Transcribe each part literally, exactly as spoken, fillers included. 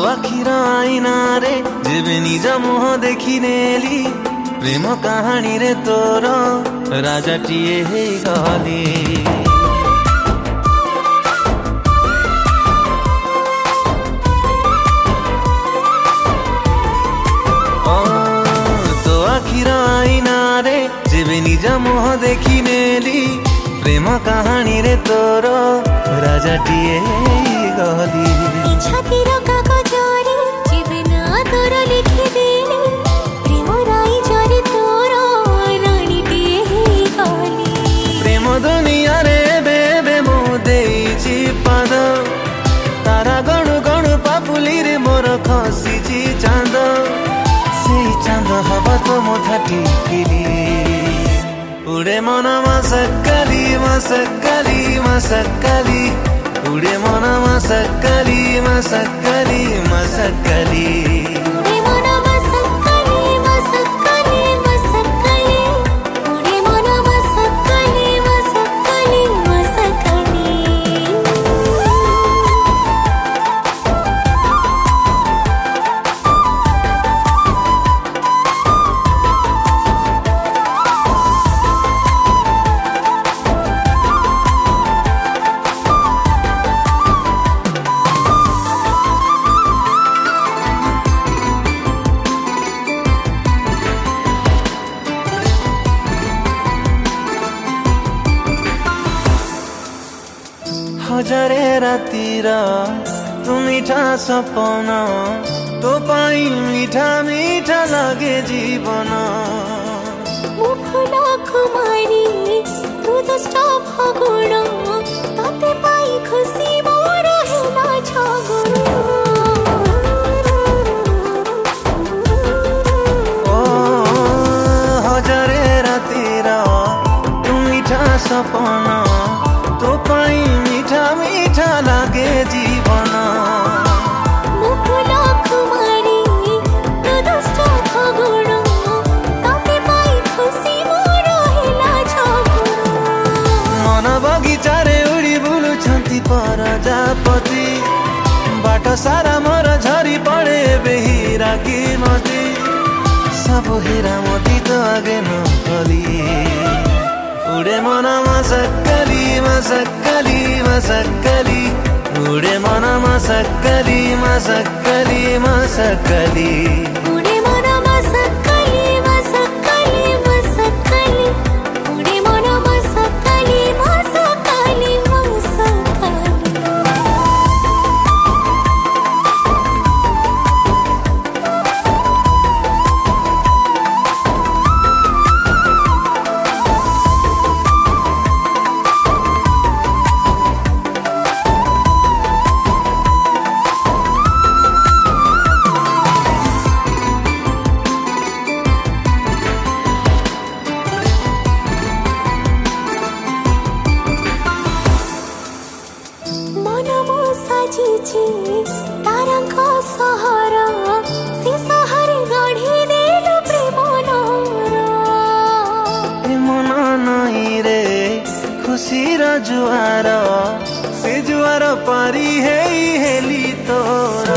आखिर आईना रे जेबे निज मुह देखी नेली प्रेम कहानी रे तोर राजाटीए हे गली तो आखिर आईना रे जेबे निज मुह देखी नेली प्रेम कहानी रे तोर राजाटीए गली छातीर कागजरे जेबे ना तोर लिखि देली प्रेम राई जरे तोर रानीटीए हे गली प्रेम दुनिया रे बेबे मो देइछि पाद तारा गणु गणु पापुली रे मोर खसिछि चांद सेई चांद हवा तो मोथा टिकिली उड़े मन मसकली मसकली मसकली उड़े मन मसकली मसकली मसकली उड़े मन मसकली मसकली मसकली उड़े मन मसकली मसकली मसकली हजारे रातिर तू मीठा सपन तो पाई मीठा मीठा लगे जीवन मु फूल कुमारी तू दुष्ट फगुण ताते पाई खुशी मोर हेला छगुण ओ हजारे रातिर तू मीठा सपन तो पाई मीठा मीठा लागे जीवन मुकुल कुमारी तू दुष्ट फगुण ताते पाई खुशी मोर हेला छगुण मन बगीचारे उड़ी बुलुछंती प्रजापति बाट सारा मोर झरी पड़े बेहीरा की मती सब हीरा मोती तो आगे न गली उड़े मन मसकली मसकली मसकली उड़े मन मसकली मसकली मसकली उड़े मन मसकली मसकली मसकली उड़े मन मसकली मसकली मसकली तारंग सहर से सहर गढ़ी देलु प्रेम मन नई रे खुशी र जुआर से जुआर पारी हे हेली तोर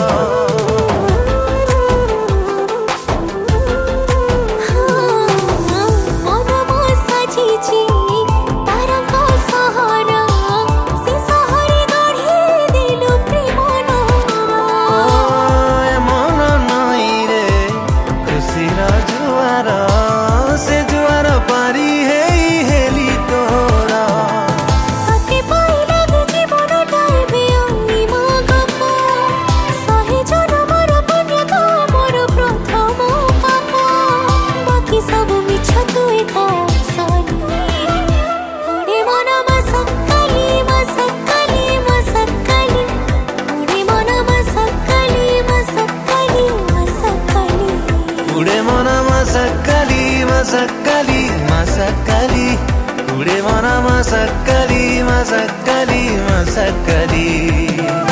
मसकली मसकली उड़े मन मसकली मसकली मसकली